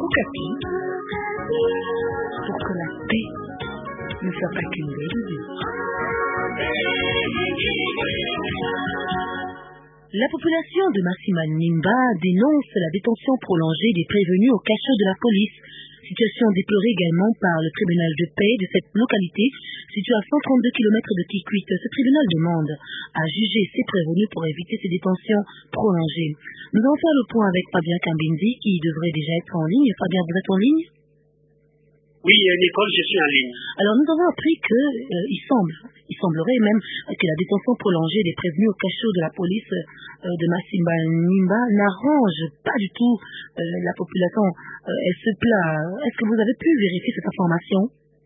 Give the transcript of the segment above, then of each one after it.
Okapi, pour que la paix ne soit pas qu'une belle idée. La population de Masimanimba dénonce la détention prolongée des prévenus au cachot de la police. Situation déplorée également par le tribunal de paix de cette localité, située à 132 km de Kikwit. Ce tribunal demande à juger ces prévenus pour éviter ces détentions prolongées. Nous allons faire le point avec Fabien Kambindi qui devrait déjà être en ligne. Fabien, vous êtes en ligne? Oui, Nicole, je suis en ligne. Alors, nous avons appris que il semblerait même que la détention prolongée des prévenus au cachot de la police de Masimanimba n'arrange pas du tout la population. Elle se plaint. Est-ce que vous avez pu vérifier cette information?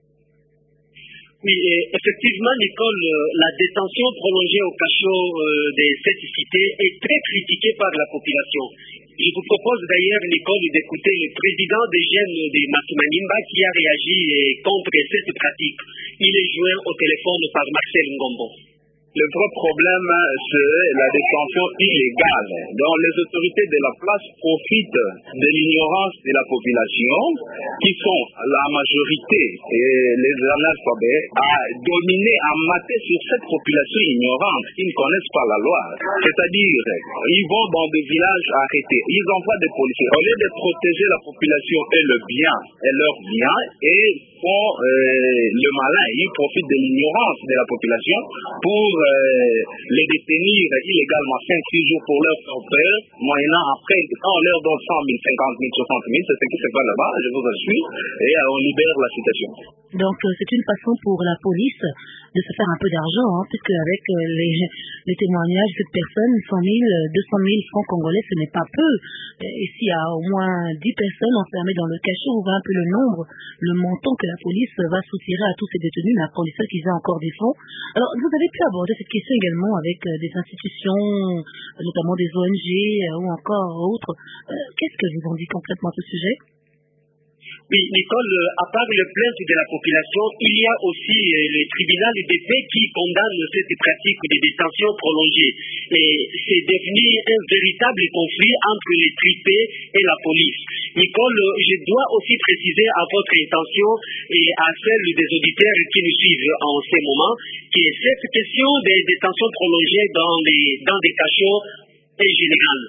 Oui, effectivement, Nicole, la détention prolongée au cachot de cette cité est très critiquée par la population. Je vous propose d'ailleurs, Nicole, d'écouter le président des jeunes de Masimanimba qui a réagi contre cette pratique. Il est joint au téléphone par Marcel Ngombo. Le vrai problème, c'est la détention illégale. Donc, les autorités de la place profitent de l'ignorance de la population, qui sont la majorité et les analphabètes, à dominer, à mater sur cette population ignorante qui ne connaissent pas la loi. C'est-à-dire, ils vont dans des villages arrêtés, ils envoient des policiers. Au lieu de protéger la population et le bien, et leur bien, et font le malin, ils profitent de l'ignorance de la population pour les détenir illégalement 5-6 jours pour leur faire peur, moyennant après, quand on leur donne 100 000, 50 000, 60 000, c'est ce qui se passe là-bas, je vous assure, et on libère la situation. Donc, c'est une façon pour la police de se faire un peu d'argent, puisque avec les témoignages de cette personne, 100 000, 200 000 francs congolais, ce n'est pas peu. Et s'il y a au moins 10 personnes enfermées dans le cachot, on voit un peu le nombre, le montant que la police va soutirer à tous ces détenus, mais à condition qu'ils aient encore des fonds. Alors, vous avez pu aborder cette question également avec des institutions, notamment des ONG ou encore autres. Qu'est-ce que vous en dites concrètement à ce sujet? Oui, Nicole, à part les plaintes de la population, il y a aussi le tribunal de paix qui condamne cette pratique de détention prolongée. Et c'est devenu un véritable conflit entre les tripés et la police. Nicole, je dois aussi préciser à votre intention et à celle des auditeurs qui nous suivent en ce moment que cette question des détentions prolongées dans des cachots est générale.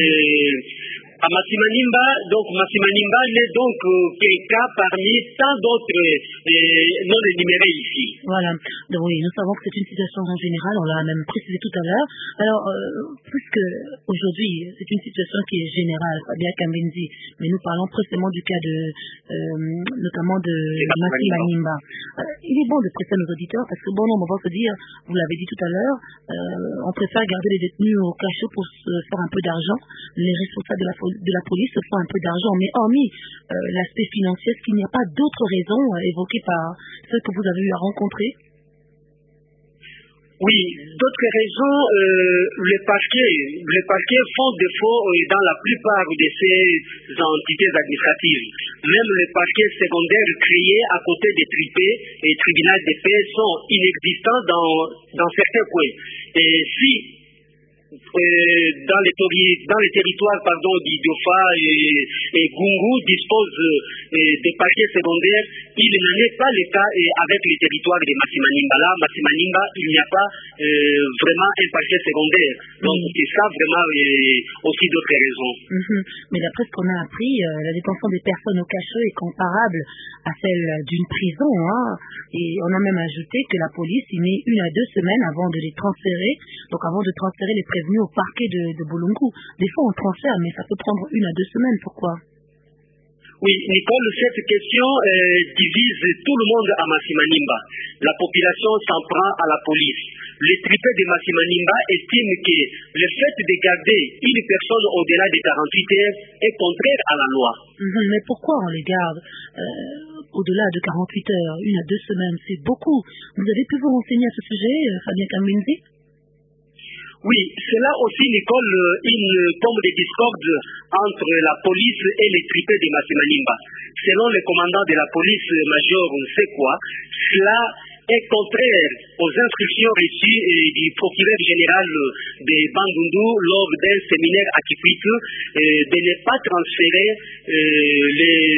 À Masimanimba, donc Masimanimba n'est donc qu'un cas parmi tant d'autres non énumérés ici. Voilà. Donc oui, nous savons que c'est une situation en général, on l'a même précisé tout à l'heure. Alors, puisque aujourd'hui c'est une situation qui est générale, Fabien Kambindi, mais nous parlons précisément du cas de notamment de Masimanimba. Il est bon de préciser à nos auditeurs parce que bon nombre vont se dire, vous l'avez dit tout à l'heure, on préfère garder les détenus au cachot pour se faire un peu d'argent. Les responsables de la police se font un peu d'argent, mais hormis l'aspect financier, est-ce qu'il n'y a pas d'autres raisons évoquées par ceux que vous avez eu à rencontrer? Oui, d'autres raisons, les parquets font défaut dans la plupart de ces entités administratives. Même les parquets secondaires créés à côté des tripés et tribunaux de paix sont inexistants dans certains coins. Et si dans les territoires d'Idiofa et Gungu disposent des parquets secondaires, il n'en est pas le cas avec les territoires de Masimanimba. Là, Masimanimba, il n'y a pas vraiment un parquet secondaire. Donc, c'est ça vraiment aussi d'autres raisons. Mais d'après ce qu'on a appris, la détention des personnes au cachot est comparable à celle d'une prison. Et on a même ajouté que la police y met 1 à 2 semaines avant de les transférer, donc avant de transférer les prévenus au parquet de Bolungu. Des fois on transfère, mais ça peut prendre 1 à 2 semaines. Pourquoi? Oui, Nicole, cette question divise tout le monde à Masimanimba. La population s'en prend à la police. Les tripés de Masimanimba estiment que le fait de garder une personne au-delà de 48 heures est contraire à la loi. Mais pourquoi on les garde au-delà de 48 heures, 1 à 2 semaines? C'est beaucoup. Vous avez pu vous renseigner à ce sujet, Fabien Kambindi? Oui, c'est là aussi, Nicole, une tombe de discorde entre la police et les tripés de Masimanimba. Selon le commandant de la police, major Sekwa, cela est contraire aux instructions reçues du procureur général de Bandundu lors d'un séminaire à Kikwit de ne pas transférer les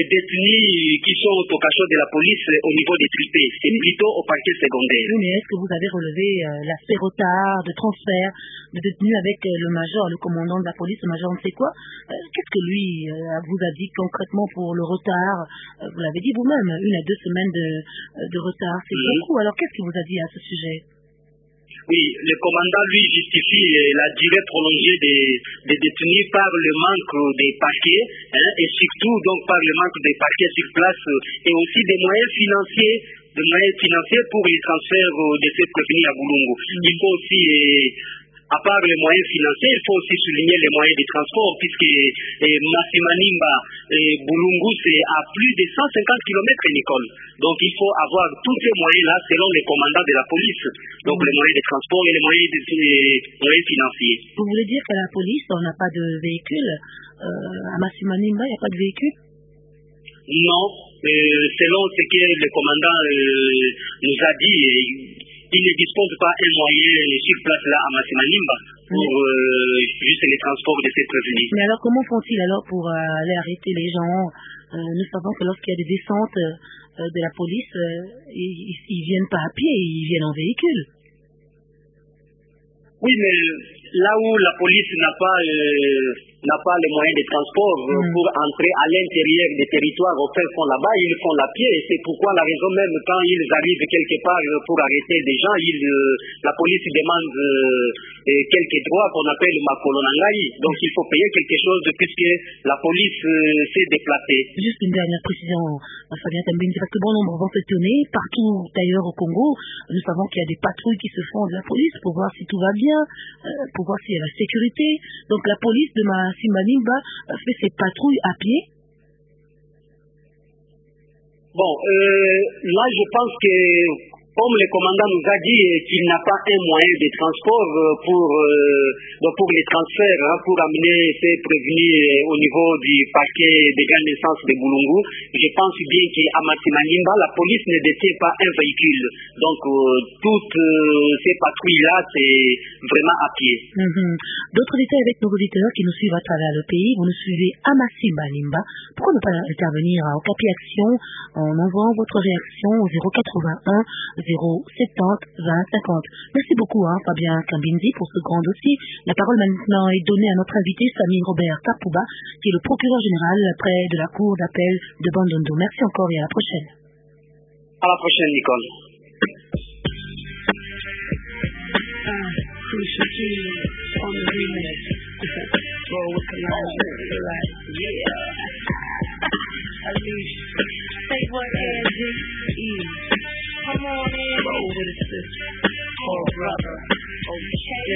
détenus qui sont au cachot de la police au niveau des tripés. C'est plutôt au parquet secondaire. Oui, mais est-ce que vous avez relevé l'aspect retard de transfert de détenus avec le major, le commandant de la police, le major on ne sait quoi? Qu'est-ce que lui vous a dit concrètement pour le retard? Vous l'avez dit vous-même, 1 à 2 semaines de retard, c'est beaucoup. Alors qu'est-ce qu'il vous a dit à ce sujet? Oui, le commandant, lui, justifie la durée prolongée des détenus par le manque des parquets, et surtout donc par le manque des parquets sur place, et aussi des moyens financiers pour les transferts de ces prévenus à Boulungu. Il faut aussi, à part les moyens financiers, il faut aussi souligner les moyens de transport, puisque Masimanimba et Boulungu, c'est à plus de 150 km, Nicole. Donc il faut avoir tous ces moyens-là selon les commandants de la police. Donc les moyens de transport et les moyens financiers. Vous voulez dire qu'à la police, on n'a pas de véhicule? À Masimanimba, il n'y a pas de véhicule? Non. Selon ce que le commandant nous a dit, il ne dispose pas un moyen sur place là à Masimanimba pour juste les transports de ces prévenus. Mais alors comment font-ils alors pour aller arrêter les gens? Nous savons que lorsqu'il y a des descentes de la police, ils viennent pas à pied, ils viennent en véhicule. Oui, mais là où la police n'a pas les moyens de transport pour entrer à l'intérieur des territoires au fin fond là-bas, ils font la pied. C'est pourquoi la raison même, quand ils arrivent quelque part pour arrêter des gens, la police demande quelques droits qu'on appelle makolonangai. Donc il faut payer quelque chose puisque la police s'est déplacée. Juste une dernière précision, Fabien Kambinzi, parce que bon nombre vont s'étonner, partout d'ailleurs au Congo, nous savons qu'il y a des patrouilles qui se font de la police pour voir si tout va bien, pour voir s'il y a la sécurité. Donc la police de Masimanimba fait ses patrouilles à pied. Bon, là je pense que comme le commandant nous a dit qu'il n'a pas un moyen de transport pour les transferts, pour amener ces prévenus au niveau du parquet des grandes instances de Boulungu, je pense bien qu'à Masimanimba, la police ne détient pas un véhicule. Donc, toutes ces patrouilles-là, c'est vraiment à pied. D'autres détails avec nos auditeurs qui nous suivent à travers le pays. Vous nous suivez à Masimanimba. Pourquoi ne pas intervenir au Okapi Action en envoyant votre réaction au 081 070 20 50. Merci beaucoup Fabien Kambinzi pour ce grand dossier. La parole maintenant est donnée à notre invité Samy Robert Kapouba, qui est le procureur général près de la cour d'appel de Bandundu. Merci encore et à la prochaine. À la prochaine, Nicole. Come on in, roll with it, sister. Oh, brother. Okay.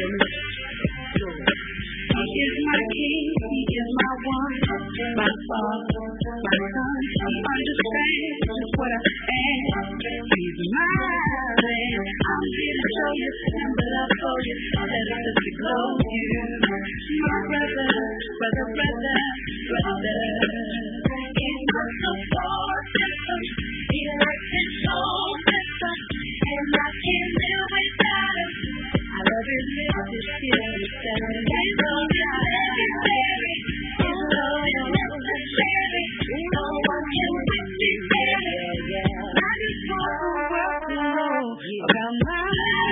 He is my king, he is my one, my father, my son. He understands just what I am. He's my man. I'm here to show you that I told you that it's just to glow you. My brother. He's my support system. He likes his soul system. And I can't live without him. I love his lips, his skin, his sound. He's so necessary. His love is necessary. No one can fix me better. I just want the world to know about my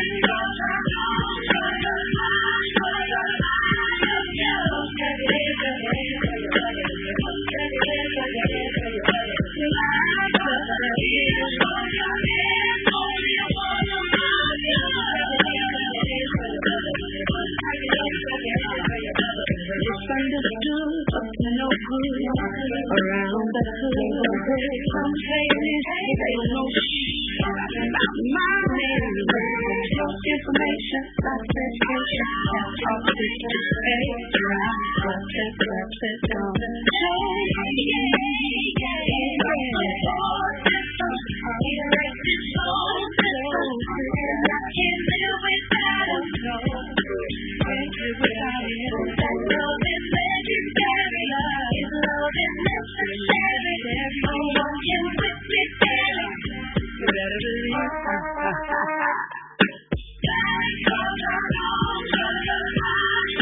understood, no good around the hood. Some places they don't know about my name. Your information, like education, talk to stay dry. Let's go.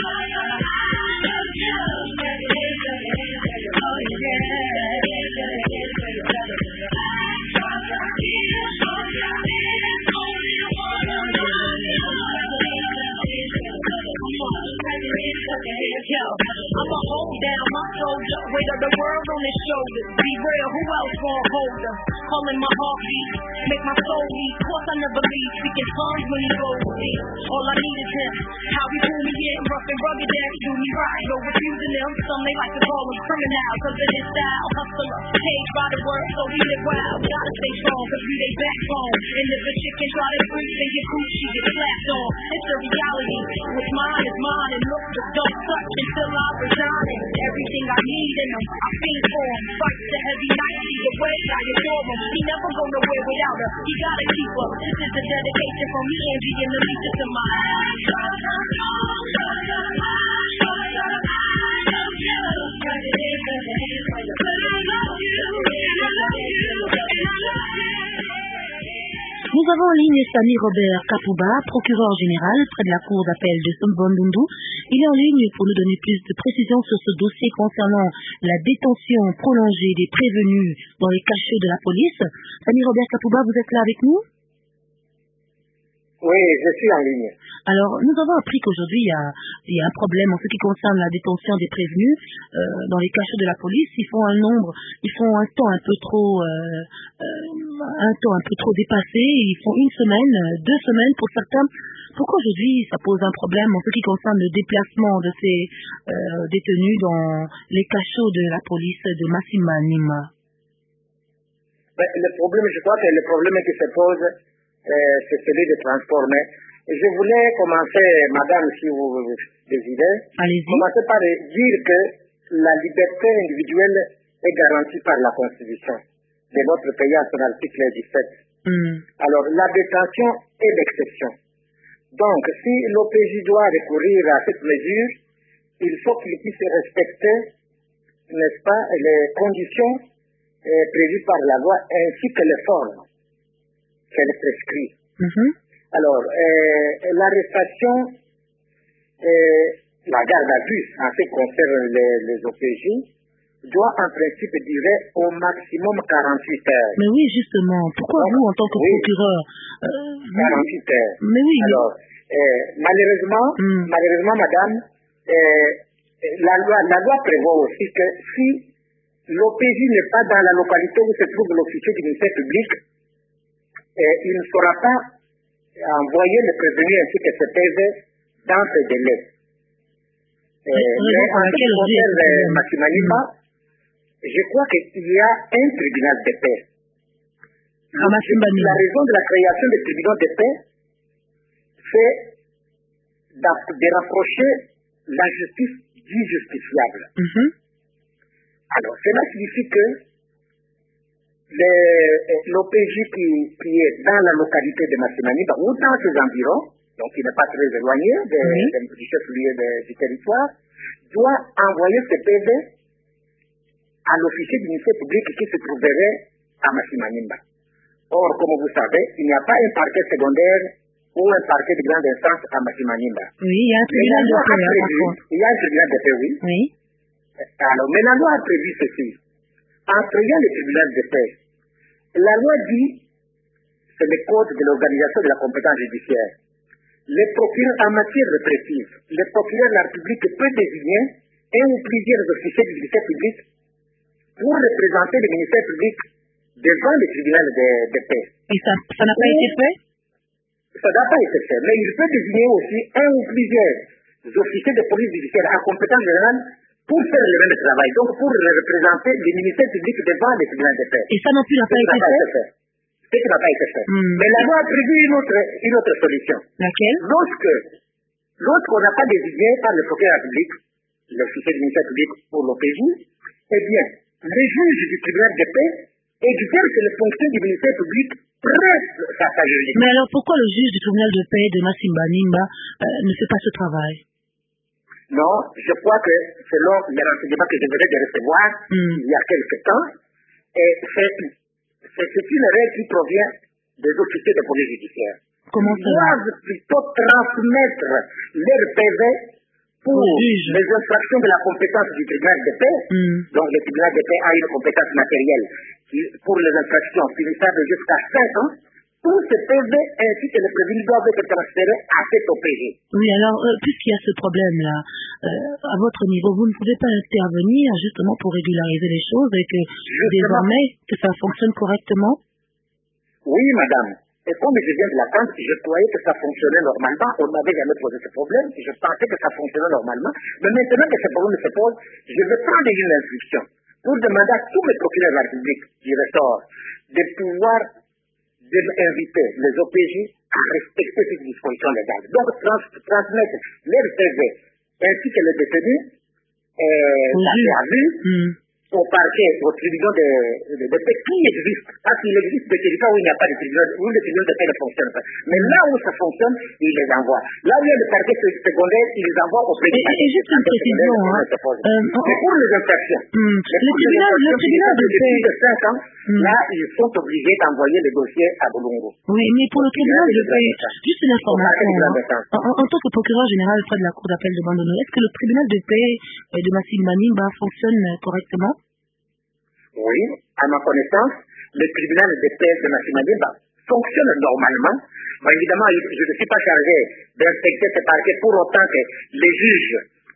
Yeah. weight of the world on his shoulders. Be real, who else gon' hold him? Calling my heartbeat, make my soul beat. Course I never leave, speaking tongues when he goes to sleep. All I need is him. How he pull me in, rough and rugged, that do me right. No refusing him. Some they like to call him criminal, cause of his style. Hustler, caged by the word, so we live wild. Gotta stay strong, cause we they backbone. And if a chicken try to freeze, then your coochie get slapped on. It's the reality. What's mine is mine, and look, the don't touch until I resign. And everything I need in him, I feel for him. Fight the heavy night, either way, I adore him. He never go nowhere without her. He gotta keep her. This is a dedication from me, Angie, and the leader to mine. Nous avons en ligne Samy Robert Kapouba, procureur général près de la cour d'appel de Sombondundu. Il est en ligne pour nous donner plus de précisions sur ce dossier concernant la détention prolongée des prévenus dans les cachots de la police. Samy Robert Kapouba, vous êtes là avec nous? Oui, je suis en ligne. Alors, nous avons appris qu'aujourd'hui, il y a un problème en ce qui concerne la détention des prévenus dans les cachots de la police. Ils font un temps un peu trop dépassé. Ils font une semaine, 2 semaines pour certains. Pourquoi aujourd'hui ça pose un problème en ce qui concerne le déplacement de ces détenus dans les cachots de la police de Massima Nima? Le problème, je crois que le problème qui se pose, c'est celui de transport. Mais je voulais commencer, madame, si vous désirez, commencer par dire que la liberté individuelle est garantie par la Constitution de notre pays à son article 17. Alors, la détention est l'exception. Donc, si l'OPJ doit recourir à cette mesure, il faut qu'il puisse respecter, n'est-ce pas, les conditions prévues par la loi ainsi que les formes qu'elle prescrit. Alors, l'arrestation, la garde à vue en ce qui concerne les OPJ, doit en principe durer au maximum 48 heures. Mais oui, justement. Pourquoi vous, en tant que procureur 48 heures. Mais oui. Alors, malheureusement, madame, la loi prévoit aussi que si l'OPJ n'est pas dans la localité où se trouve l'officier du ministère public, il ne saura pas envoyer le prévenu ainsi que ce PV dans ce délai. Mais en ce qui concerne Massima Nima, je crois qu'il y a un tribunal de paix. La raison de la création des tribunaux de paix, c'est de rapprocher la justice du justifiable. Alors, cela signifie que l'OPJ qui est dans la localité de Massima Nima ou dans ses environs, donc il n'est pas très éloigné du chef-lieu du territoire, doit envoyer ce PV à l'officier du ministère public qui se trouverait à Massima Nima. Or, comme vous savez, il n'y a pas un parquet secondaire ou un parquet de grande instance à Massima Nima. Oui, il y a un tribunal de paix. Il y a un tribunal de paix, oui. Alors, mais la loi a prévu ceci. En créant le tribunal de paix, la loi dit, c'est le code de l'organisation de la compétence judiciaire, le procureur en matière répressive, le procureur de la République peut désigner un ou plusieurs officiers du ministère public pour représenter le ministère public devant le tribunal de paix. Et ça n'a pas été fait? Ça n'a pas été fait, mais il peut désigner aussi un ou plusieurs officiers de police judiciaire à compétence générale pour faire le même travail, donc pour représenter le ministère public devant le tribunal de paix. Et ça non plus n'a pas été fait? Ce qui n'a pas été fait. Mais la loi a prévu une autre solution. Laquelle? Lorsqu'on n'a pas désigné par le procureur public, l'officier du ministère public pour l'OPJ, eh bien, le juge du tribunal de paix exerce les fonctions du ministère public presque sa juridiction. Mais alors pourquoi le juge du tribunal de paix de Massima Nima ne fait pas ce travail? Non, je crois que selon les renseignements que je venais de recevoir il y a quelque temps, c'est une règle qui provient des officiers de police judiciaire. Comment ça? Ils doivent plutôt transmettre leur PV pour les infractions de la compétence du tribunal de paix. Donc le tribunal de paix a une compétence matérielle pour les infractions punissables jusqu'à 5 ans tous ces PV ainsi que les prévenus doivent être transférés à cet OPG. Oui, alors, puisqu'il y a ce problème-là, à votre niveau, vous ne pouvez pas intervenir justement pour régulariser les choses et que désormais, que ça fonctionne correctement? Oui, madame. Et comme je viens de l'attendre, je croyais que ça fonctionnait normalement. On n'avait jamais posé ce problème. Je pensais que ça fonctionnait normalement. Mais maintenant que ce problème se pose, je vais prendre une instruction pour demander à tous mes procureurs de la République du ressort de pouvoir inviter les OPJ à respecter ces dispositions légales. Donc, transmettre les PV ainsi que les détenus, la PAVU, au parquet, au tribunal de paix qui existe. Parce qu'il existe des territoires où il n'y a pas de tribunal, où le tribunal de paix ne fonctionne pas. Mais là où ça fonctionne, il les envoie. Là où il y a le parquet secondaire, il les envoie au président. Et juste une précision, mais pour les infractions, le tribunal de paix de 5 ans, là, ils sont obligés d'envoyer les dossiers à Bolongo. Oui, mais pour le tribunal de paix, juste une information. En tant que procureur général près de la Cour d'appel de Bandundu, est-ce que le tribunal de paix de Massim Manimba fonctionne correctement? Oui, à ma connaissance, le tribunal de paix de Massim Manimba fonctionne normalement. Mais évidemment, je ne suis pas chargé d'inspecter ce parquet pour autant que les juges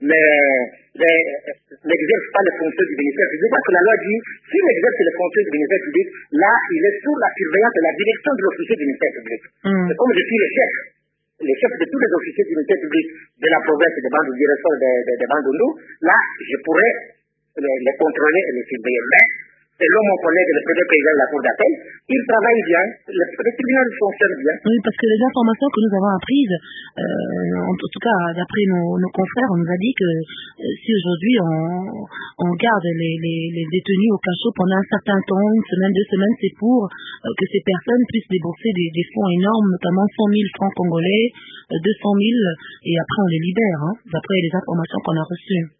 n'exercent pas les fonctions du ministère public. Parce que la loi dit, s'il exerce les fonctions du ministère public, là, il est sous la surveillance de la direction de l'officier du ministère public. Et comme je suis le chef de tous les officiers du ministère public de la province de Bandundu, du ressort de Bandundu, là, je pourrais les contrôler et les surveiller. Mais, selon mon collègue, le premier président de la Cour d'appel, il travaille bien, le tribunal fonctionne bien. Oui, parce que les informations que nous avons apprises, en tout cas d'après nos confrères, on nous a dit que si aujourd'hui on garde les détenus au cachot pendant un certain temps, une semaine, 2 semaines, c'est pour que ces personnes puissent débourser des fonds énormes, notamment 100 000 francs congolais, 200 000, et après on les libère, d'après les informations qu'on a reçues.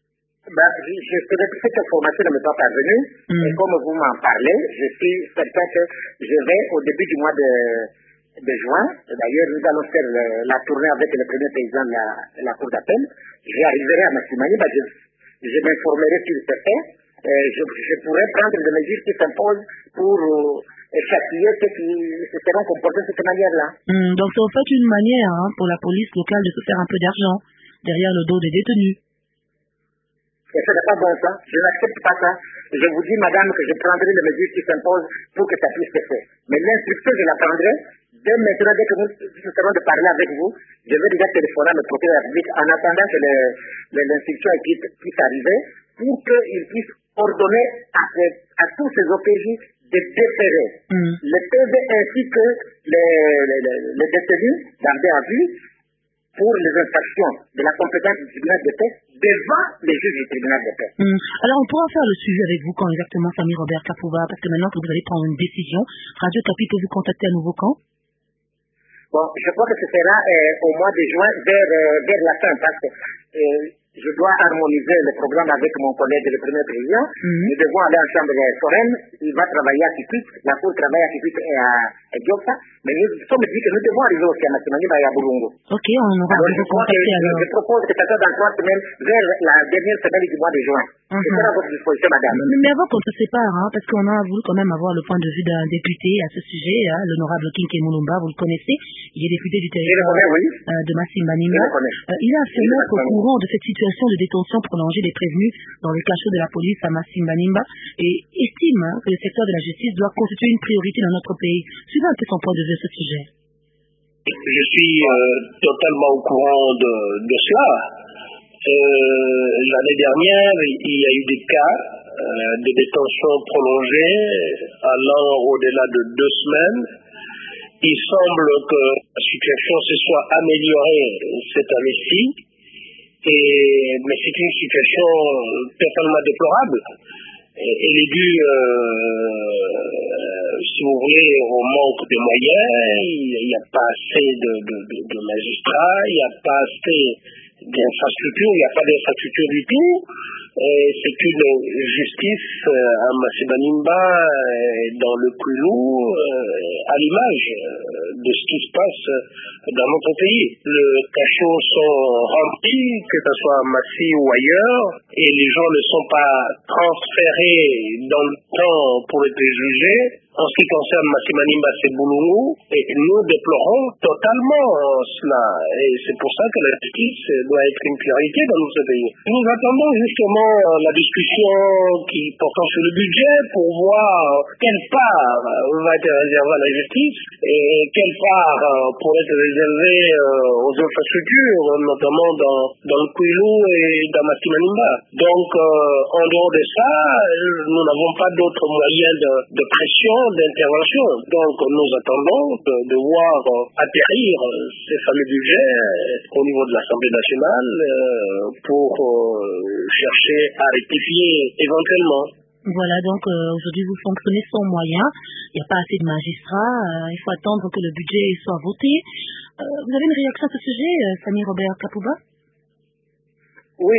Cette information ne m'est pas parvenue. Et comme vous m'en parlez, je suis certain que je vais au début du mois de juin. D'ailleurs, nous allons faire la tournée avec le premier président de la Cour d'appel. J'arriverai à Massimani, je m'informerai sur ce fait. Je pourrai prendre des mesures qui s'imposent pour châtier ceux qui se seront comportés de cette manière-là. Donc, c'est en fait une manière pour la police locale de se faire un peu d'argent derrière le dos des détenus. Et ce n'est pas bon ça. Je n'accepte pas ça. Je vous dis, madame, que je prendrai les mesures qui s'imposent pour que ça puisse se faire. Mais l'instruction, je la prendrai. Dès maintenant, dès que nous serons de parler avec vous, je vais déjà téléphoner à notre procureur de la République en attendant que l'instruction puisse arriver pour qu'il puisse ordonner à tous ces OPJ de déférer les PV ainsi que les détenus gardés à vue pour les infractions de la compétence du tribunal de paix devant les juges du tribunal de paix. Alors, on pourra faire le suivi avec vous quand exactement, Samy Robert Kapouva, parce que maintenant que vous allez prendre une décision, Radio Kapi peut vous contacter à nouveau quand? Bon, je crois que ce sera au mois de juin vers la fin, parce que je dois harmoniser le programme avec mon collègue, le premier président. Nous devons aller en chambre foraine. Il va travailler à Kipit. La Cour travaille à Kipit et à Diopsa. Mais nous sommes dit que nous devons arriver aussi à Massimani et à Bulungu. Ok, on aura vous contacter alors. Je propose que ça soit dans 3 semaines, vers la dernière semaine du mois de juin. Je serai à votre disposition, madame. Mais avant qu'on se sépare, parce qu'on a voulu quand même avoir le point de vue d'un député à ce sujet, l'honorable Kinké Moulumba, vous le connaissez, il est député du territoire de Massim Manimba. Il a affirmé être au courant de cette situation de détention prolongée des prévenus dans le cachot de la police à Massim Manimba et estime que le secteur de la justice doit constituer une priorité dans notre pays. Suivez un peu son point de vue à ce sujet. Je suis totalement au courant de cela. L'année dernière, il y a eu des cas de détention prolongée allant au-delà de 2 semaines. Il semble que la situation se soit améliorée cette année-ci, mais c'est une situation totalement déplorable. Elle est due, si vous voulez, au manque de moyens. Il n'y a pas assez de magistrats, il n'y a pas assez d'infrastructures, il n'y a pas d'infrastructure du tout. C'est une justice à Massim Manimba dans le plus lourd, à l'image de ce qui se passe dans notre pays. Les cachots sont remplis, que ce soit à Massi ou ailleurs, et les gens ne sont pas transférés dans le temps pour être jugés. En ce qui concerne Massimanimba Sebulungu, nous déplorons totalement cela. Et c'est pour ça que la justice doit être une priorité dans notre pays. Nous attendons justement la discussion qui portant sur le budget pour voir quelle part va être réservée à la justice et quelle part pourrait être réservée aux infrastructures, notamment dans le Kwilu et dans Massimanimba. Donc, en dehors de ça, nous n'avons pas d'autres moyens de pression, d'intervention. Donc, nous attendons de voir atterrir ces fameux budgets au niveau de l'Assemblée nationale pour chercher à rectifier éventuellement. Voilà, donc aujourd'hui vous fonctionnez sans moyens, il n'y a pas assez de magistrats, il faut attendre que le budget soit voté. Vous avez une réaction à ce sujet, Samy Robert Kapouba? Oui,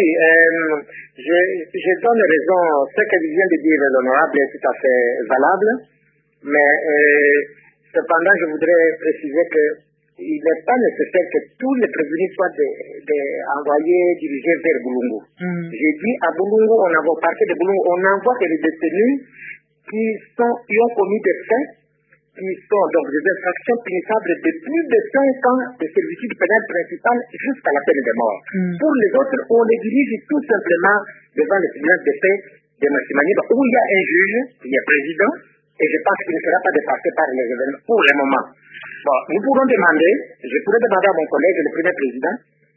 je donne raison, ce que vient de dire l'honorable est tout à fait valable, mais cependant je voudrais préciser qu'il n'est pas nécessaire que tous les prévenus soient envoyés, dirigés vers Boulungu. J'ai dit à Boulungu, on envoie partir de Boulungu, on envoie que les détenus qui ont commis des faits, qui sont donc des infractions punissables de plus de 5 ans de servitude pénale principale jusqu'à la peine de mort. Pour les autres, on les dirige tout simplement devant le tribunal des faits de Massimanimba, où il y a un juge, il y a président, et je pense qu'il ne sera pas dépassé par les événements pour le moment. Bon, nous pourrons demander, je pourrais demander à mon collègue, le premier président,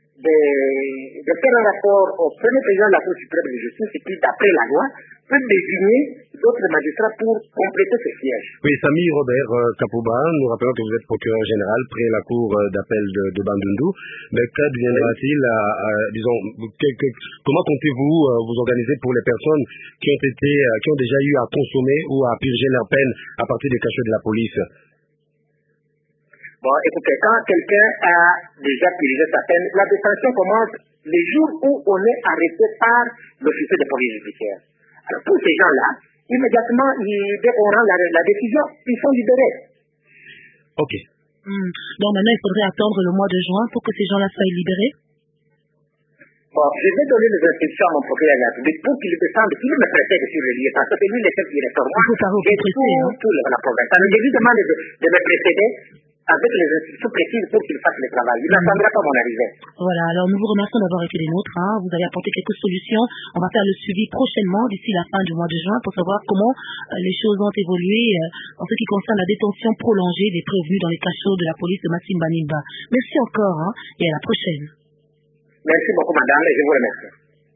de faire un rapport au premier président de la Cour suprême de justice qui, d'après la loi, peut désigner d'autres magistrats pour compléter ce siège. Oui, Samy Robert Kapouba, nous rappelons que vous êtes procureur général près la Cour d'appel de Bandundu. Mais qu'adviendra-t-il disons, comment comptez-vous vous organiser pour les personnes qui ont déjà eu à consommer ou à purger leur peine à partir des cachots de la police? Bon, écoutez, quand quelqu'un a déjà purgé sa peine, la détention commence les jours où on est arrêté par l'officier de police judiciaire. Alors, tous ces gens-là, immédiatement, dès qu'on rend la décision, ils sont libérés. Ok. Donc maintenant, il faudrait attendre le mois de juin pour que ces gens-là soient libérés? Bon, je vais donner les instructions à mon procureur de la République pour qu'il descende, qu'il me précède sur le lieu, parce que c'est lui le chef directeur. Moi, tout la province. Ça nous lui demande de me précéder avec les instructions précises pour qu'il fasse le travail. Il n'attendra pas mon arrivée. Voilà, alors nous vous remercions d'avoir été les nôtres. Vous avez apporté quelques solutions. On va faire le suivi prochainement d'ici la fin du mois de juin pour savoir comment les choses ont évolué en ce qui concerne la détention prolongée des prévenus dans les cachots de la police de Massimanimba. Merci encore et à la prochaine. Merci beaucoup madame et je vous remercie.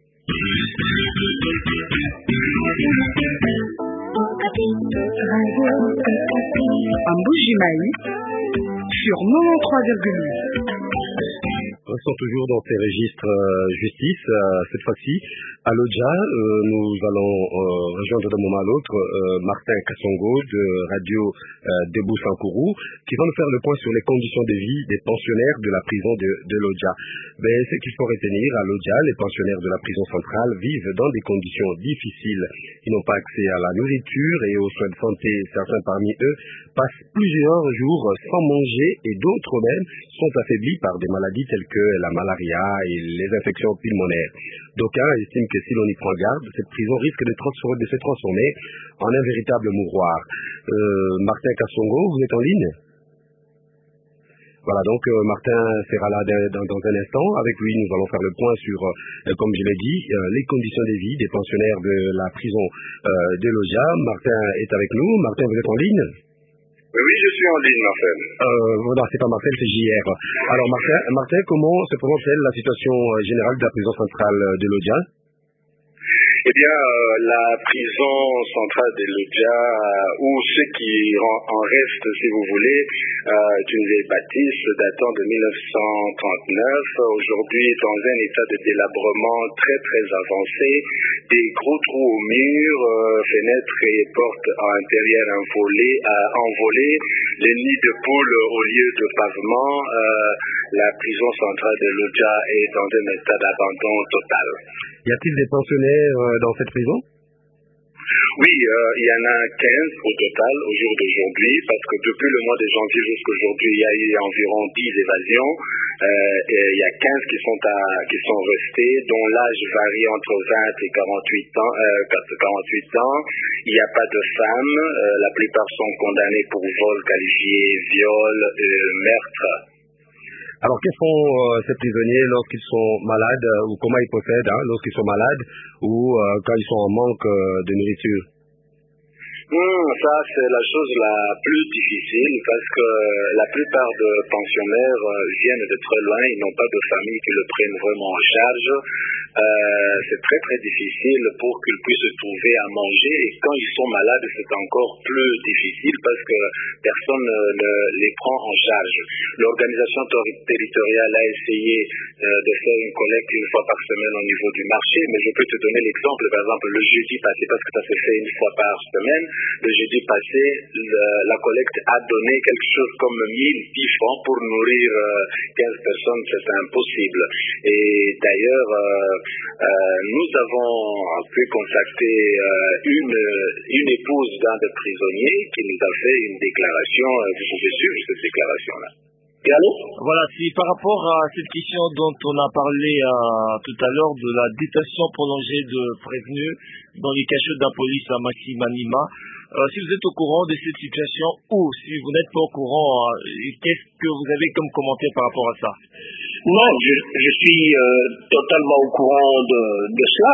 En Bougimaï, sur 93,8. Nous sommes toujours dans ces registres justice. Cette fois-ci, à Lodja, nous allons rejoindre d'un moment à l'autre Martin Kassongo de Radio Debout Sankourou, qui va nous faire le point sur les conditions de vie des pensionnaires de la prison de Lodja. Mais ce qu'il faut retenir, à Lodja, les pensionnaires de la prison centrale vivent dans des conditions difficiles. Ils n'ont pas accès à la nourriture et aux soins de santé. Certains parmi eux passent plusieurs jours sans manger et d'autres même sont affaiblis par des maladies telles que la malaria et les infections pulmonaires. D'aucuns estiment que si l'on y prend garde, cette prison risque de se transformer en un véritable mouroir. Martin Kassongo, vous êtes en ligne? Voilà, donc Martin sera là dans un instant. Avec lui, nous allons faire le point sur, comme je l'ai dit, les conditions de vie des pensionnaires de la prison de Lodja. Martin est avec nous. Martin, vous êtes en ligne? Oui, je suis en ligne, Marcel. Non, c'est pas Marcel, c'est JR. Alors, Martin, comment se présente-t-elle la situation générale de la prison centrale de Lodja? Eh bien, la prison centrale de Lodja, ou ce qui en reste, si vous voulez, est une vieille bâtisse datant de 1939, aujourd'hui dans un état de délabrement très très avancé, des gros trous au mur, fenêtres et portes à l'intérieur envolées, les nids de poules au lieu de pavement. La prison centrale de Lodja est dans un état d'abandon total. Y a-t-il des pensionnaires dans cette prison? Oui, il y en a 15 au total au jour d'aujourd'hui, parce que depuis le mois de janvier jusqu'à aujourd'hui, il y a eu environ 10 évasions. Et il y a 15 qui sont restés, dont l'âge varie entre 20 et 48 ans. Il n'y a pas de femmes. La plupart sont condamnés pour vol qualifié, viol, meurtre. Alors, quels sont ces prisonniers lorsqu'ils sont malades, ou comment ils procèdent lorsqu'ils sont malades, ou quand ils sont en manque de nourriture? Ça, c'est la chose la plus difficile parce que la plupart des pensionnaires viennent de très loin, ils n'ont pas de famille qui le prennent vraiment en charge. C'est très très difficile pour qu'ils puissent trouver à manger, et quand ils sont malades, c'est encore plus difficile parce que personne ne les prend en charge. L'organisation territoriale a essayé de faire une collecte une fois par semaine au niveau du marché, mais je peux te donner l'exemple, par exemple le jeudi passé, parce que ça se fait une fois par semaine. Le jeudi passé, la collecte a donné quelque chose comme 1010 francs pour nourrir 15 personnes, c'est impossible. Et d'ailleurs, nous avons pu contacter une épouse d'un des prisonniers qui nous a fait une déclaration. Vous pouvez suivre cette déclaration-là. Voilà, c'est par rapport à cette question dont on a parlé tout à l'heure de la détention prolongée de prévenus dans les cachots de la police à Massimanima. Si vous êtes au courant de cette situation, ou si vous n'êtes pas au courant, qu'est-ce que vous avez comme commentaire par rapport à ça? Non, je suis totalement au courant de cela.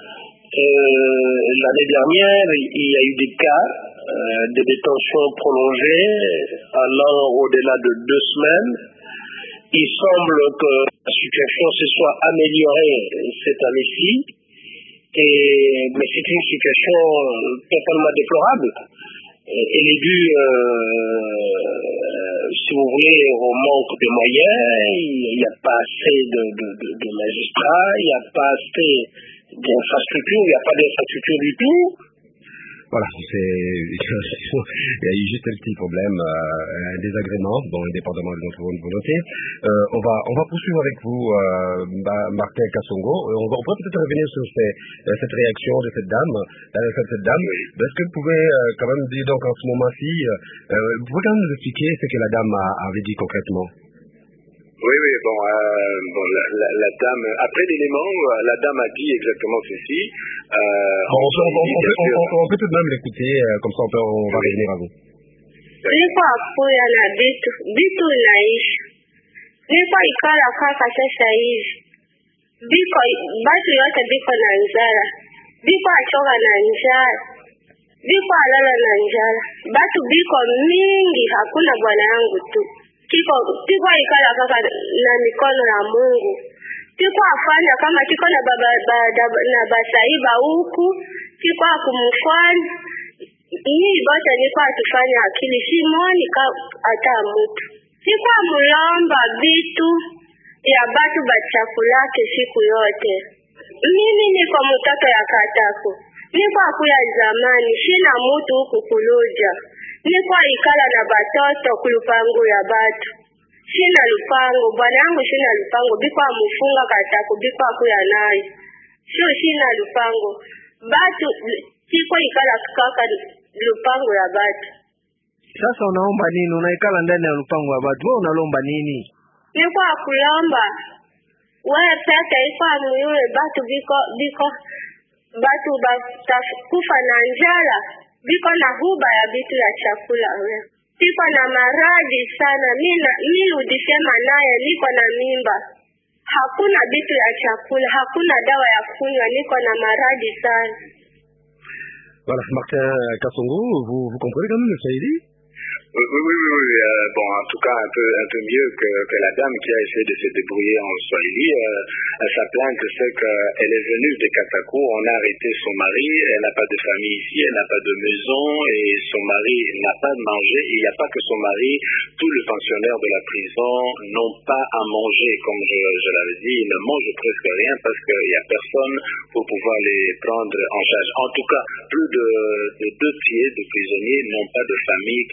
L'année dernière, il y a eu des cas de détention prolongée allant au-delà de 2 semaines. Il semble que la situation se soit améliorée cette année-ci, mais c'est une situation totalement déplorable. Elle est due, si vous voulez, au manque de moyens. Il n'y a pas assez de magistrats, il n'y a pas assez d'infrastructures, il n'y a pas d'infrastructure du tout. Voilà, il y a eu juste un petit problème, un désagrément, indépendamment de notre volonté. On va poursuivre avec vous, Martin Kassongo. On pourrait peut-être revenir sur cette réaction de cette dame. Est-ce que vous pouvez quand même dire, donc, en ce moment-ci, vous pouvez quand même nous expliquer ce que la dame avait dit concrètement? Oui, la dame, après l'élément, la dame a dit exactement ceci. On peut tout de même l'écouter, comme ça on va revenir à vous. Niko akuya na bitu inaisha, niko ikala kaka sasa hivi, batu yote biko na njala, biko achoka na njala, biko alala na njala, batu biko mingi, hakuna bwana yangu tu. Tiko ikala kaka na mikono ya Mungu. Tiko afanya kama tiko na basaiba huku, tiko akumufanya. Hii bote niko atufanya akili simoni hata mtu. Tiko amulomba vitu ya batu bachakulake siku yote. Mimi niko mtoto ya katako. Niko akuya zamani, sina mtu huku kuluja. Niko ikala na batoto kulupangu ya batu. Sina lupango, bwana yangu sina lupango, biko amufunga katako, biko akuya nayo. Sina lupango. Batu, tiko ikala kaka lupango ya batu. Sasa unaomba nini? Unaikala ndani ya lupango ya batu, wewe unalomba nini? Niko akulomba. Wewe peke iko amuyule batu biko batu kufa na njala. Biko na huba ya bitu ya chakula wewe. Biko na maradhi sana. Mimi udisema naye niko na mimba. Hakuna bitu ya chakula, hakuna dawa ya kunywa, niko na maradhi sana. Voilà, Martin Kassongo, vous comprenez quand même le Swahili? Oui. En tout cas, un peu mieux que la dame qui a essayé de se débrouiller en Swahili. Sa plainte, c'est qu'elle est venue de Katako, on a arrêté son mari, elle n'a pas de famille ici, elle n'a pas de maison, et son mari n'a pas de manger. Il n'y a pas que son mari, tous les pensionnaires de la prison n'ont pas à manger, comme je l'avais dit, ils ne mangent presque rien parce qu'il n'y a personne pour pouvoir les prendre en charge. En tout cas, plus de 2 tiers de prisonniers n'ont pas de famille qui le prennent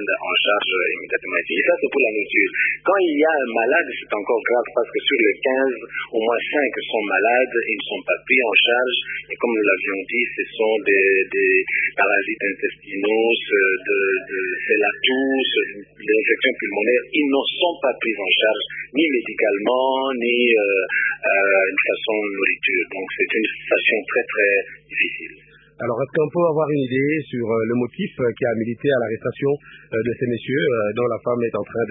prennent en charge immédiatement ici. Et ça, c'est pour la nourriture. Quand il y a un malade, c'est encore grave parce que sur les 15, au moins 5 sont malades, ils ne sont pas pris en charge. Et comme nous l'avions dit, ce sont des parasites intestinaux, c'est la toux, les infections pulmonaires. Ils ne sont pas pris en charge ni médicalement, ni de façon nourriture. Donc c'est une situation très très difficile. Alors, est-ce qu'on peut avoir une idée sur le motif qui a milité à l'arrestation de ces messieurs dont la femme est en train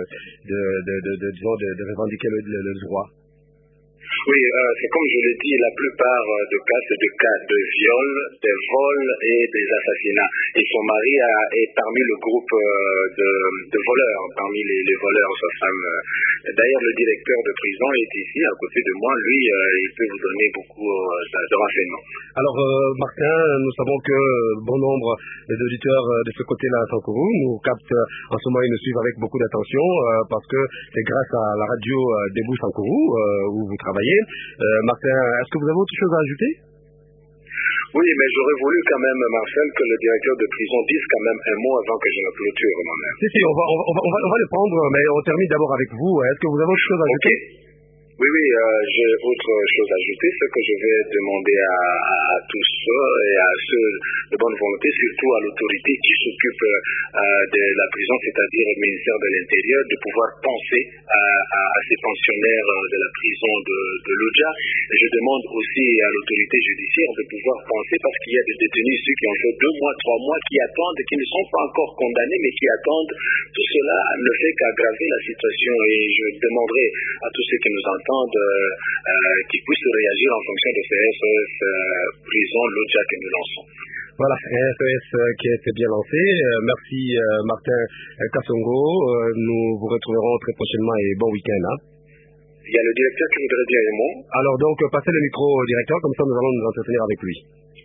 de revendiquer le droit? Oui, c'est comme je l'ai dit, la plupart de cas, c'est des cas de viol, des vols et des assassinats. Et son mari est parmi le groupe de voleurs, parmi les voleurs, sa femme. D'ailleurs, le directeur de prison est ici, à côté de moi. Lui, il peut vous donner beaucoup de renseignements. Alors, Martin, nous savons que bon nombre d'auditeurs de ce côté-là à Sankourou nous captent en ce moment, ils nous suivent avec beaucoup d'attention parce que c'est grâce à la radio Debout Sankourou où vous travaillez. Martin, est-ce que vous avez autre chose à ajouter? Oui, mais j'aurais voulu quand même, Marcel, que le directeur de prison dise quand même un mot avant que je ne clôture moi-même. Si, on va le prendre, mais on termine d'abord avec vous. Est-ce que vous avez autre chose à ajouter? Oui, j'ai autre chose à ajouter, ce que je vais demander à tous et à ceux de bonne volonté, surtout à l'autorité qui s'occupe de la prison, c'est-à-dire le ministère de l'Intérieur, de pouvoir penser à ces pensionnaires de la prison de Lodja. Je demande aussi à l'autorité judiciaire de pouvoir penser, parce qu'il y a des détenus ici qui ont fait 2 mois, 3 mois, qui attendent, qui ne sont pas encore condamnés, mais qui attendent. Tout cela ne fait qu'aggraver la situation et je demanderai à tous ceux qui nous entendent qui puissent réagir en fonction de ces SOS prison Lodja que nous lançons. Voilà, SOS qui a été bien lancé. Merci Martin Kassongo. Nous vous retrouverons très prochainement et bon week-end. Il y a le directeur qui voudrait dire un mot. Alors donc, passez le micro au directeur, comme ça nous allons nous entretenir avec lui.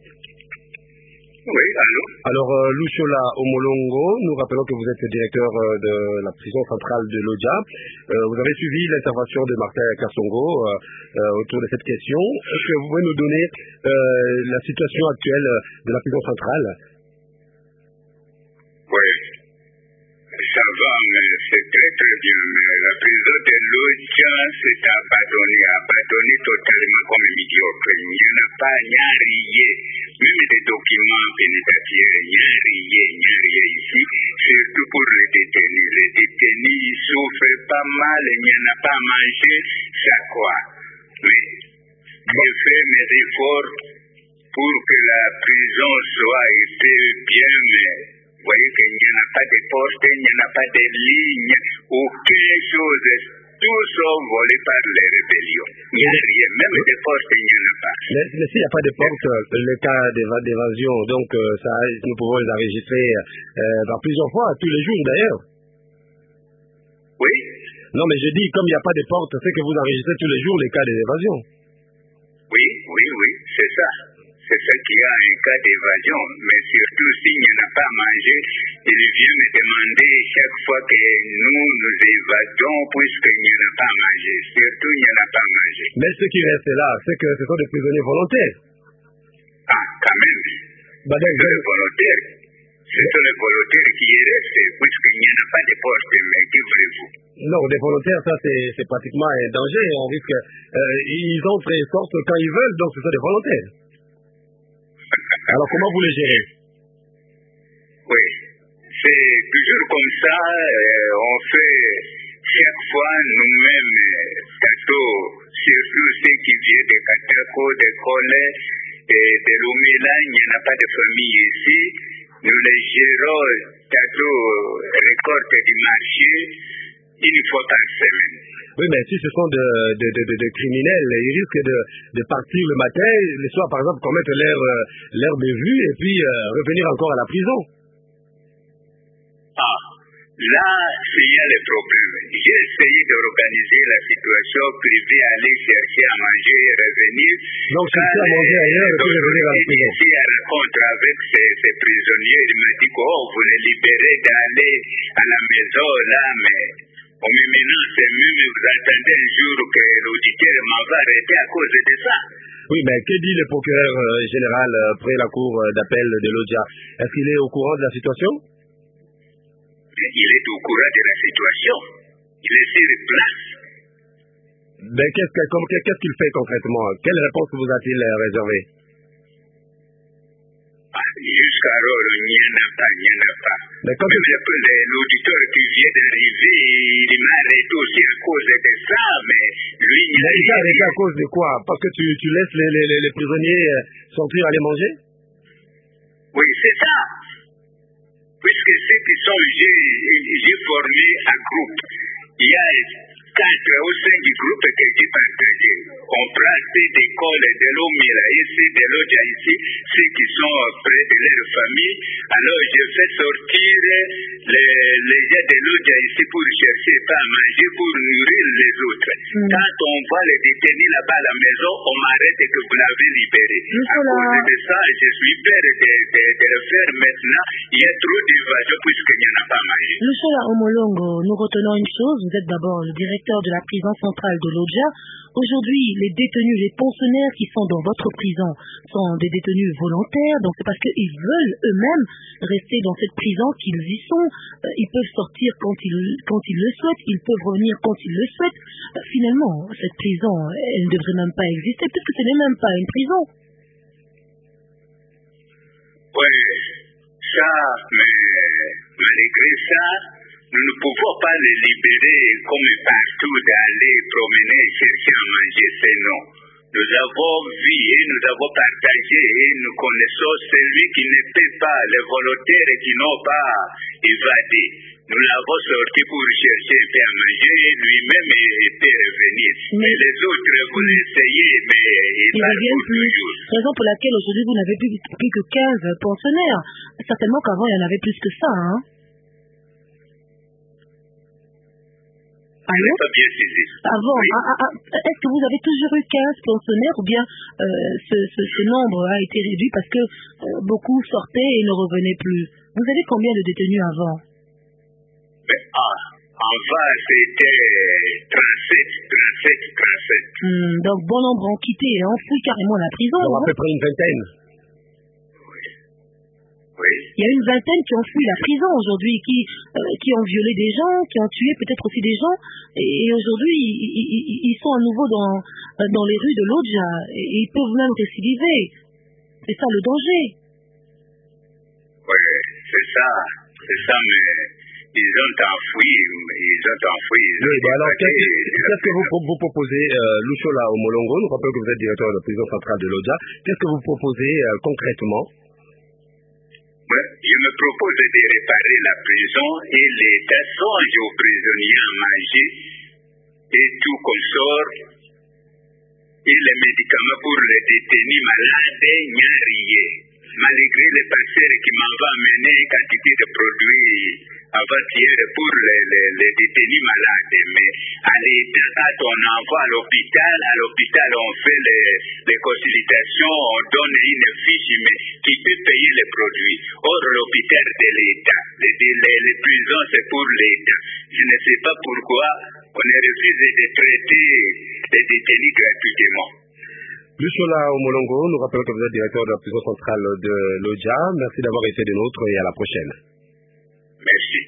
Oui, allô? Alors, Luchola Omolongo, nous rappelons que vous êtes directeur de la prison centrale de Lodja. Vous avez suivi l'intervention de Martin Kassongo autour de cette question. Est-ce que vous pouvez nous donner la situation actuelle de la prison centrale? Oui, ça va, mais c'est très très bien. Mais la prison de Lodja s'est abandonnée totalement comme médiocre. Il n'y en a pas, il n'y a rien. Même des documents pénitentiaires, il n'y a rien ici, surtout pour les détenus. Les détenus, ils souffrent pas mal, il n'y en a pas à manger, ça quoi. Mais je fais mes efforts pour que la prison soit bien, mais vous voyez qu'il n'y en a pas de portes, il n'y en a pas de lignes, aucune chose. Tous sont volés par les rébellions. Il n'y a rien, même des portes, il n'y en a pas. Mais s'il n'y a pas de portes, le cas d'évasion, donc ça, nous pouvons les enregistrer plusieurs fois, tous les jours d'ailleurs. Oui. Non, mais je dis, comme il n'y a pas de portes, c'est que vous enregistrez tous les jours les cas d'évasion. Oui, c'est ça. C'est ça qu'il y a un cas d'évasion. Mais surtout, s'il n'y en a pas à manger, il vient me demander chaque fois que nous évadons, puisqu'il n'y en a pas à manger. Surtout, il n'y en a pas à manger. Mais ce qui reste là, c'est que ce sont des prisonniers volontaires. Ah, quand même. Les volontaires. Ce sont les volontaires qui y restent, puisqu'il n'y en a pas de porte, mais que voulez-vous? Non, des volontaires, ça c'est pratiquement un danger. On risque, ils entrent et sortent quand ils veulent, donc ce sont des volontaires. Alors comment vous les gérez? Oui, c'est toujours comme ça. On fait chaque fois nous-mêmes, surtout ceux qui viennent de Katako, de Kole et de Lumila, il n'y en a pas de famille ici. Nous les gérons récolte du marché une fois par semaine. Oui, mais si ce sont de criminels, ils risquent de partir le matin, le soir par exemple, commettre leur bévue et puis revenir encore à la prison. Ah, là, il y a le problème. J'ai essayé d'organiser la situation privée, aller chercher à manger et revenir. Donc, chercher à manger ailleurs et puis revenir à la prison. Ici, à rencontre avec ces prisonniers, il m'a dit que vous les libérez d'aller à la maison là, mais on me menace même, vous attendez un jour que l'auditeur m'en va arrêter à cause de ça. Oui, mais que dit le procureur général près la cour d'appel de Lodja? Est-ce qu'il est au courant de la situation? il est au courant de la situation. Il est sur place. Ben, qu'est-ce qu'il fait concrètement? Quelle réponse vous a-t-il réservée? Jusqu'alors, il n'y en a pas. L'auditeur qui vient d'arriver, il m'a arrêté aussi à cause de ça, mais lui, il n'y a rien. Arrêté à cause de quoi? Parce que tu laisses les prisonniers sortir aller manger? Oui, c'est ça. Puisque ceux qui sont, j'ai formé un groupe. Il y a 4 au sein du groupe que j'ai partagé. On prend ceux d'école de l'Omira ici, de l'Odja ici, ceux qui sont près de leur famille. Alors je fais sortir les gens de l'Odja ici pour chercher pas à manger, pour nourrir les autres. Quand on voit les détenus là-bas à la maison, on m'arrête que vous l'avez libéré. À cause de ça, je suis peur de le faire maintenant. Il y a trop d'évasion puisqu'il n'y en a pas mangé. Lushola Omolongo, nous retenons une chose, vous êtes d'abord le directeur de la prison centrale de l'Odja. Aujourd'hui, les détenus, les pensionnaires qui sont dans votre prison sont des détenus volontaires, donc c'est parce qu'ils veulent eux-mêmes rester dans cette prison qu'ils y sont. Ils peuvent sortir quand ils le souhaitent, ils peuvent revenir quand ils le souhaitent. Finalement, cette prison, elle ne devrait même pas exister, puisque ce n'est même pas une prison. Oui, ça, mais malgré ça, nous ne pouvons pas les libérer comme partout d'aller promener, chercher à manger, c'est non. Nous avons vu et nous avons partagé et nous connaissons celui qui ne peut pas, les volontaires qui n'ont pas évadé. Nous l'avons sorti pour chercher un peu à manger et lui-même était revenu. Mais les autres voulaient essayer, mais ils reviennent toujours. Raison pour laquelle aujourd'hui vous n'avez plus que 15 pensionnaires. Certainement qu'avant il y en avait plus que ça, hein? Allô? Avant, oui. Est-ce que vous avez toujours eu 15 pensionnaires ou bien ce nombre a été réduit parce que beaucoup sortaient et ne revenaient plus? Vous avez combien de détenus avant? Avant, c'était 37. Donc, bon nombre ont quitté et ont fui carrément la prison. Donc, à peu près une vingtaine. Oui. Il y a une vingtaine qui ont fui la prison aujourd'hui, qui ont violé des gens, qui ont tué peut-être aussi des gens. Et aujourd'hui, ils sont à nouveau dans les rues de l'Odja. Et ils peuvent même récidiver. C'est ça le danger. Oui, c'est ça, mais ils ont enfoui. Oui, alors qu'est-ce que vous proposez, Lushola Omolongo, nous rappelons que vous êtes directeur de la prison centrale de l'Odja, qu'est-ce que vous proposez concrètement? Je me propose de réparer la prison et l'État songe aux prisonniers à manger et tout consort et les médicaments pour les détenus malades et nyariés. Malgré les passeurs qui m'avaient amené une quantité de produits avant-hier pour les détenus malades. Mais à l'État, quand on envoie à l'hôpital on fait les consultations, on donne une fiche mais qui peut payer les produits. Or, l'hôpital de l'État, les prisons c'est pour l'État. Je ne sais pas pourquoi on est refusé de traiter les détenus gratuitement. Lushola Omolongo, nous rappelons que vous êtes directeur de la prison centrale de l'Odja. Merci d'avoir été des nôtres et à la prochaine. Merci.